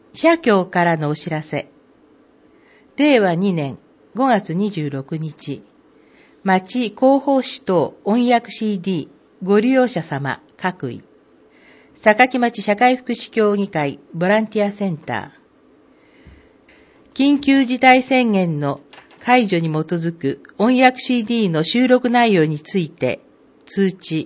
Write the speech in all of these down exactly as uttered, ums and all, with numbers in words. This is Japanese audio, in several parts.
社協からのお知らせ。れいわにねんごがつにじゅうろくにち、町広報誌等音訳 シーディー ご利用者様各位、坂城町社会福祉協議会ボランティアセンター、緊急事態宣言の解除に基づく音訳 シーディー の収録内容について通知。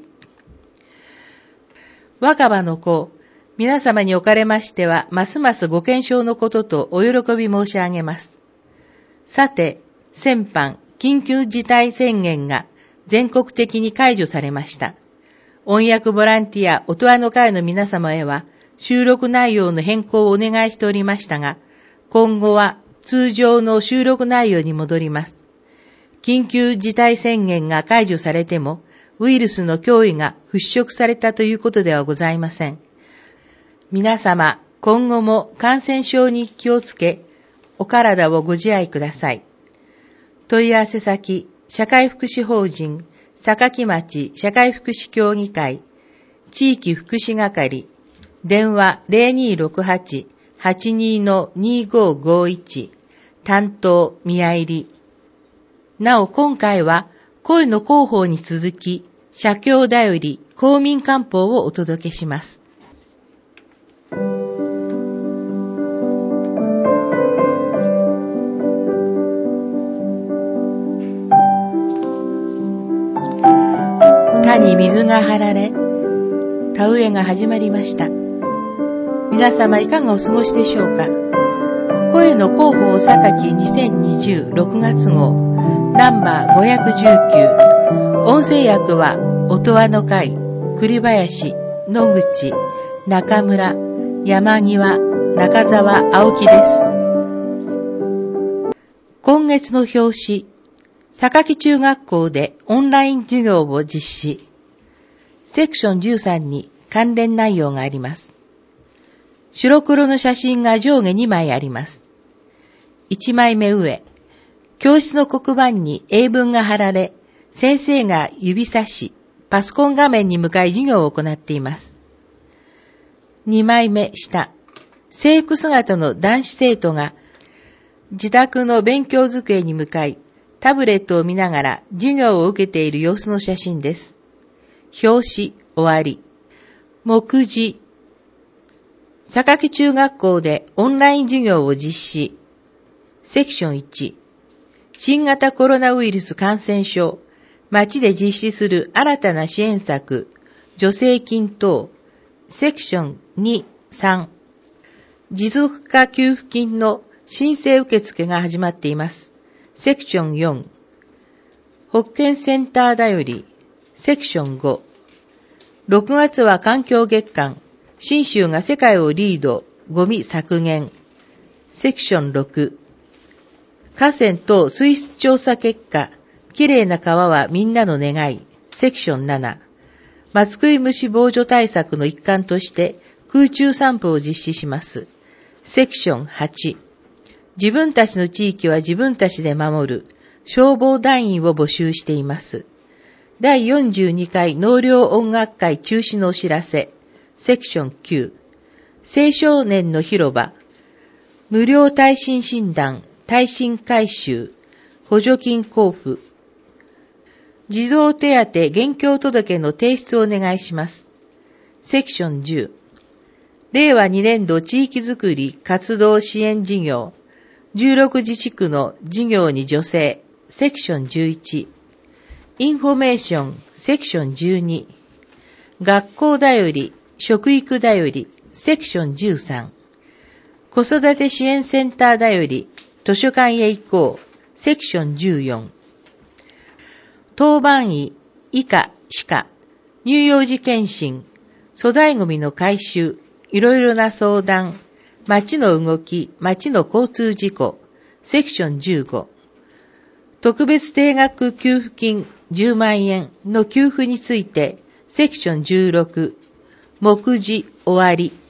若葉の子、皆様におかれましては、ますますご健勝のこととお喜び申し上げます。さて、先般、緊急事態宣言が全国的に解除されました。音訳ボランティア音羽の会の皆様へは、収録内容の変更をお願いしておりましたが、今後は通常の収録内容に戻ります。緊急事態宣言が解除されても、ウイルスの脅威が払拭されたということではございません。皆様、今後も感染症に気をつけ、お体をご自愛ください。問い合わせ先、社会福祉法人、坂城町社会福祉協議会、地域福祉係、電話 ゼロにーろくはち はちにーのにーごーごーいち、担当宮入。なお今回は、声の広報に続き、社協だより公民官報をお届けします。田に水が張られ、田植えが始まりました。皆様いかがお過ごしでしょうか。声の広報榊にせんにじゅうろくがつごう、ナンバーごひゃくじゅうきゅう、音声訳は音羽の会、栗林、野口、中村、山際、中澤青木です。今月の表紙、榊中学校でオンライン授業を実施。セクションじゅうさんに関連内容があります。白黒の写真が上下にまいあります。いちまいめ上、教室の黒板に英文が貼られ、先生が指差し、パソコン画面に向かい授業を行っています。にまいめ下、制服姿の男子生徒が自宅の勉強机に向かい、タブレットを見ながら授業を受けている様子の写真です。表紙終わり。目次。榊中学校でオンライン授業を実施。セクションいち。新型コロナウイルス感染症。町で実施する新たな支援策。助成金等。セクションに、さん。持続化給付金の申請受付が始まっています。セクションよん。保健センターだより。セクションご。ろくがつは環境月間。信州が世界をリード。ゴミ削減。セクションろく。河川等水質調査結果。きれいな川はみんなの願い。セクションなな。松食い虫防除対策の一環として空中散布を実施します。セクションはち。自分たちの地域は自分たちで守る消防団員を募集しています。だいよんじゅうにかい納涼音楽会中止のお知らせ。セクションきゅう。青少年の広場。無料耐震診断、耐震改修、補助金交付。児童手当現況届の提出をお願いします。セクションじゅう。れいわにねんど地域づくり活動支援事業。じゅうろくじ地区の事業に助成。セクションじゅういち。インフォメーション。セクションじゅうに。学校だより、食育だより。セクションじゅうさん。子育て支援センターだより、図書館へ行こう。セクションじゅうよん。当番医、医科、歯科、乳幼児検診、粗大ゴミの回収、いろいろな相談、町の動き、町の交通事故、セクションじゅうご。特別定額給付金じゅうまんえんの給付について、セクションじゅうろく。目次終わり。